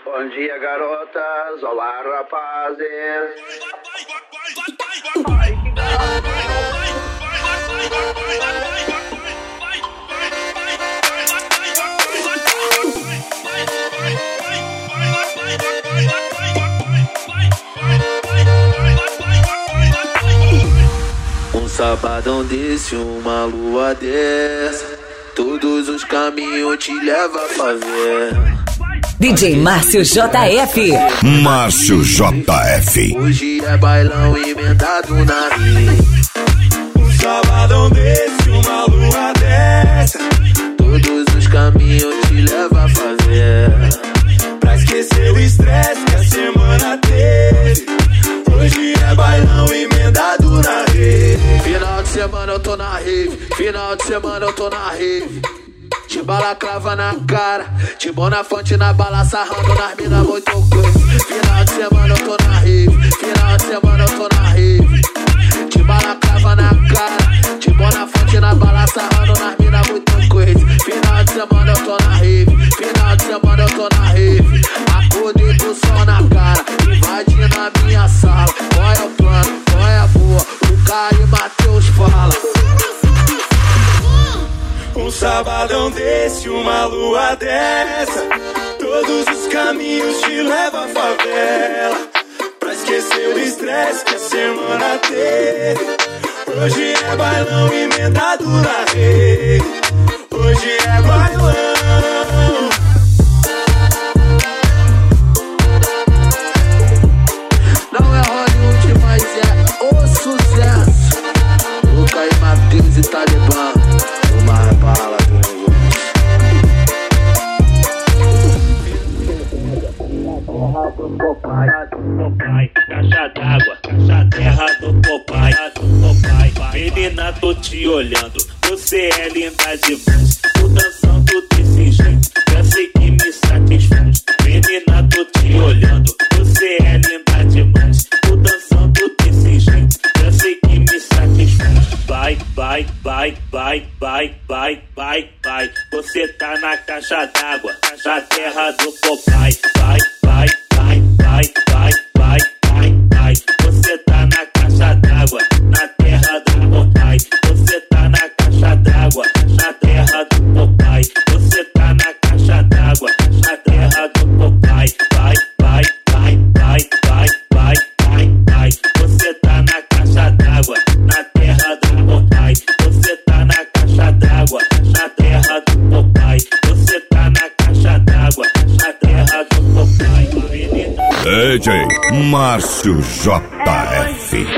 Bom dia, garotas. Olá, rapazes. Um sabadão desse, uma lua dessa, todos os caminhos te levam a favela. DJ Márcio JF. Márcio JF. Hoje é bailão emendado na rima. Um sabadão desse, uma lua dessa, todos os caminhos te levam a favela. Pra esquecer o estresse que a semana teve, hoje é bailão emendado na rede. Final de semana eu tô na rave, final de semana eu tô na rave. De balaclava na cara, de Bonafante na bala, sarrando nas minas muito coisa. Final de semana eu tô na rave, final de semana eu tô na rave. De balaclava na cara, de Bonafante na bala, sarrando nas minas muito coisa. Final de semana eu tô na rave, final de semana eu tô na rave. Acordei com o sol na cara, invadindo a minha sala. Qual é o plano, qual é a boa? O Caio e Matheus fala. Um sabadão desse, uma lua dessa, todos os caminhos te levam à favela. Pra esquecer o estresse que a semana teve, hoje é bailão emendado na rede. Hoje é bailão. Não é Hollywood, mas é o sucesso. O Caio e Matheus e Talibã. Uma bala do Popai, caixa d'água, caixa terra do Popai, menina, tô te olhando, você é linda demais. Tô dançando desse jeito, já sei que me satisfaz. Menina, tô te olhando, você é linda demais. Tô dançando desse jeito, já sei que me satisfaz. Vai, vai, vai, vai, vai, vai, vai, vai. Você tá na caixa d'água, caixa terra do Popai. Vai, vai, vai, vai, vai, vai, vai, vai. Você tá na caixa d'água, na terra do Popai. Você tá na caixa d'água, na terra do Popai. Você tá na caixa d'água, na terra do Popai. Vai, vai, vai, vai, vai, vai, vai, vai. Você tá na caixa d'água, na terra do Popai. Você tá na caixa d'água, na terra do Popai. Você tá na caixa d'água, na terra do Popai. DJ Márcio JF.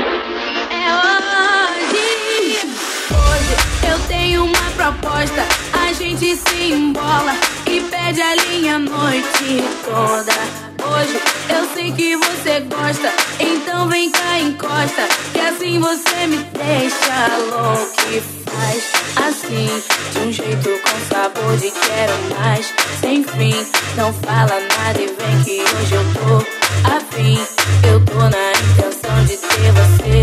Hoje eu tenho uma proposta. A gente se embola e pede a linha a noite toda. Hoje eu sei que você gosta, então vem cá, encosta, que assim você me deixa louco e faz assim, de um jeito com sabor de quero mais. Sem fim, não fala nada e vem que hoje eu tô afim. Eu tô na intenção de ter você